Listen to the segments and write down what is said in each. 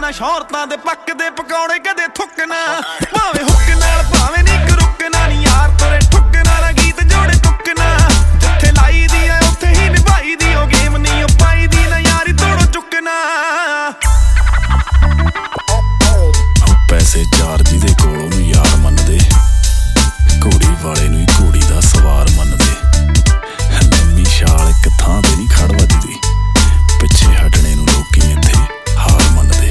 ਨਾ ਸ਼ੌਹਰਤਾਂ ਦੇ ਪੱਕਦੇ ਪਕੌੜੇ ਕਦੇ ਥੁੱਕਣਾ ਭਾਵੇਂ ਹੁੱਕ ਨਾਲ ਭਾਵੇਂ ਨੀ ਰੁਕਣਾ ਨੀ ਯਾਰ ਤੇਰੇ ਠੁੱਕਣਾ ਨਾ ਗੀਤ ਜੋੜੇ ਤੁੱਕਣਾ ਜਿੱਥੇ ਲਾਈ ਦੀ ਐ ਉੱਥੇ ਹੀ ਨਿਭਾਈ ਦੀ ਉਹ ਗੇਮ ਨੀ ਉਹ ਪਾਈ ਦੀ ਨਾ ਯਾਰੀ ਤੋੜੋ ਚੁੱਕਣਾ ਪੈਸੇ ਚਾਰ ਜਿਹਦੇ ਕੋਲ ਉਹਨੂੰ ਯਾਰ ਮੰਨਦੇ ਘੋੜੀ ਵਾਲੇ ਨੂੰ ਹੀ ਘੋੜੀ ਦਾ ਸਵਾਰ ਮੰਨਦੇ ਲੰਮੀ ਛਾਲ ਇੱਕ ਥਾਂ ਤੇ ਨਹੀਂ ਖੜ ਵੱਜਦੀ ਪਿੱਛੇ ਹਟਣੇ ਨੂੰ ਲੋਕੀ ਇੱਥੇ ਹਾਰ ਮੰਨਦੇ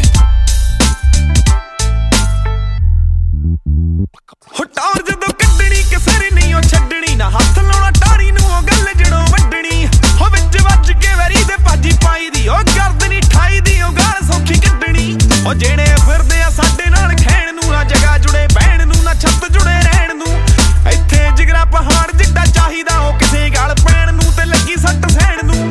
ਟੌਰ ਜਦੋਂ ਕੱਢਣੀ ਕਿਸੇ ਨਹੀਂ ਉਹ ਛੱਡਣੀ ਨਾ ਹੱਥ ਲਾਉਣਾ ਟਾਰੀ ਨੂੰ ਉਹ ਗੱਲ ਜੜੋਂ ਵੱਢਣੀ ਹੋ ਵਿੱਚ ਵੱਜ ਕੇ ਵੈਰੀ ਦੇ ਭਾਜੀ ਪਾਈ ਦੀ ਉਹ ਗਰਦਨੀ ਠਾਈ ਦੀ ਉਹ ਗਾਲ ਸੌਖੀ ਕੱਢਣੀ ਉਹ ਜਿਹੜੇ ਫਿਰਦੇ ਆ ਸਾਡੇ ਨਾਲ ਖੈਣ ਨੂੰ ਨਾ ਜਗਾ ਜੁੜੇ ਬਹਿਣ ਨੂੰ ਨਾ ਛੱਤ ਜੁੜੇ ਰਹਿਣ ਨੂੰ ਇੱਥੇ ਜਿਗਰਾ ਪਹਾੜ ਜਿੱਡਾ ਚਾਹੀਦਾ ਉਹ ਕਿਸੇ ਗਲ ਪੈਣ ਨੂੰ ਤੇ ਲੱਗੀ ਸੱਟ ਸਹਿਣ ਨੂੰ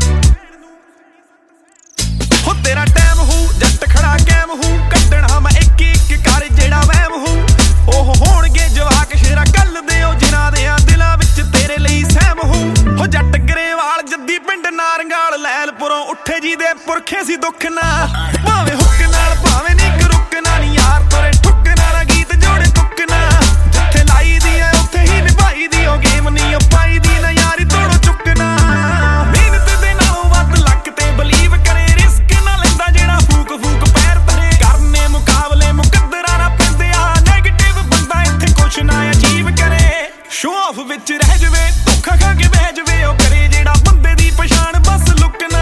ਹੋ ਤੇਰਾ ਟਾਈਮ ਹੋ ਜੱਟ ਖੜਾ ਕੈਮ ਹੋ ਕੱਢਣਾ ਮੈਂ ਇੱਕ ਇੱਕ ਕਰ ਜਿਹੜਾ ਵਹਿਮ ਹੋ ਉਹ ਹੋਣਗੇ ਜਵਾਕ ਸ਼ੇਰਾ ਕੱਲ ਦੇ ਉਹ ਜਿਨ੍ਹਾਂ ਦੇ ਦਿਲਾਂ ਵਿੱਚ ਤੇਰੇ ਲਈ ਸਹਿਮ ਹੋ ਜੱਟ ਗਰੇਵਾਲ ਜੱਦੀ ਪਿੰਡ ਨਾਰੰਗਾਲ ਲੈਲਪੁਰੋਂ ਉੱਠੇ ਜੀ ਦੇ ਪੁਰਖੇ ਸੀ ਦੁੱਖ ਨਾ ਭਾਵੇਂ ਹੁੱਕ ਨਾਲ ਭਾਵੇਂ ਨੀ ਰੁਕਣਾ ਨੀ ਯਾਰ ਤੇਰੇ ਠੁੱਕਣਾ ਨਾ ਗੀਤ ਜੋੜੇ ਤੁੱਕਣਾ ਜਿੱਥੇ ਲਾਈ ਦੀ ਐ ਉੱਥੇ ਹੀ ਨਿਭਾਈ ਦੀ ਉਹ ਗੇਮ ਨੀ ਉਹ ਪਾਈ ਦੀ ਨਾ ਯਾਰੀ ਤੋੜੋ ਚੁੱਕਣਾ ਮਿਹਨਤ ਦੇ ਨਾਲੋਂ ਵੱਧ ਲੱਕ ਤੇ ਬਲੀਵ ਕਰੇ ਰਿਸਕ ਨਾ ਲੈਂਦਾ ਜਿਹੜਾ ਫੂਕ ਫੂਕ ਪੈਰ ਧਰੇ ਕਰਨੇ ਮੁਕਾਬਲੇ ਮੁਕੱਦਰਾਂ ਨਾ ਪੈਂਦੇ ਆ ਨੈਗੇਟਿਵ ਬੰਦਾ ਇੱਥੇ ਕੁਛ ਨਾ ਅਚੀਵ ਕਰੇ ਸ਼ੋ ਆਫ ਵਿੱਚ ਰਹਿ ਜਵੇ ਧੋਖਾ ਖਾ ਕੇ ਬਹਿ ਜਵੇ ਉਹ ਕਰੇ ਜਿਹੜਾ ਬੰਦੇ ਦੀ ਪਛਾਣ ਬਸ ਲੁਕਣਾ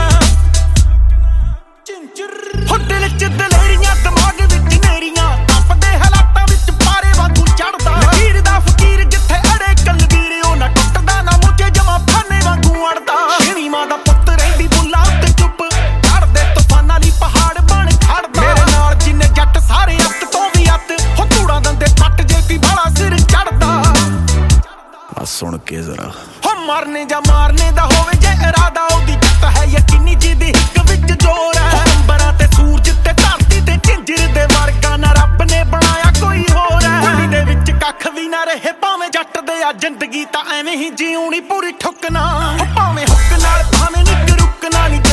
ਦਿਲ ਚ ਦਲੇਰੀਆਂ ਦਿਮਾਗ ਵਿੱਚ ਨੇਰੀਆਂ ਟੱਪਦੇ ਹਾਲਾਤਾਂ ਵਿੱਚ ਪਾਰੇ ਵਾਂਗੂ ਚੜਦਾ ਲਕੀਰ ਦਾ ਫਕੀਰ ਜਿੱਥੇ ਅੜੇ ਕਲਵੀਰ ਉਹ ਨਾ ਟੁੱਟਦਾ ਨਾ ਮੁੱਝੇ ਜਮਾ ਫਾਨੇ ਵਾਂਗੂ ਅੜਦਾ ਸ਼ੇਰੀ ਮਾਂ ਦਾ ਪੁੱਤ ਰਹਿੰਦੀ ਬੁੱਲਾ ਉੱਤੇ ਚੁੱਪ ਚੜਦੇ ਤੂਫਾਨਾਂ ਲਈ ਪਹਾੜ ਬਣ ਖੜਦਾ ਮੇਰੇ ਨਾਲ ਜਿੰਨੇ ਜੱਟ ਸਾਰੇ ਅੱਤ ਤੋਂ ਵੀ ਅੱਤ ਹੋ ਧੂੜਾਂ ਦੰਦੇ ਪੱਟ ਜੇ ਕੋਈ ਬਾਲਾ ਸਿਰ ਚੜਦਾ ਆ ਸੁਣ ਕੇ ਜ਼ਰਾ ਹੋ ਮਰਨੇ ਜਾਂ ਮਾਰਨੇ ਦਾ ਹੋਵੇ ਜੇ ਇਰਾਦਾ ਉਹਦੀ ਜਿੱਤ ਹੈ ਯਕੀਨੀ ਜਿਹਦੀ ਹਿੱਕ ਵਿੱਚ ਜ਼ੋਰ ਹੈ ਅੰਬਰਾਂ ਤੇ ਸੂਰਜ ਤੇ ਧਰਤੀ ਤੇ ਝਿੰਜਰ ਦੇ ਵਰਗਾ ਨਾ ਰੱਬ ਨੇ ਬਣਾਇਆ ਕੋਈ ਹੋਰ ਹੈ ਗਲੀ ਦੇ ਵਿੱਚ ਕੱਖ ਵੀ ਨਾ ਰਹੇ ਭਾਵੇਂ ਜੱਟ ਦੇ ਆ ਜ਼ਿੰਦਗੀ ਤਾਂ ਐਵੇਂ ਹੀ ਜਿਉਣੀ ਪੂਰੀ ਠੁੱਕਣਾ ਭਾਵੇਂ ਹੁੱਕ ਨਾਲ ਭਾਵੇਂ ਨੀ ਰੁਕਣਾ ਨੀ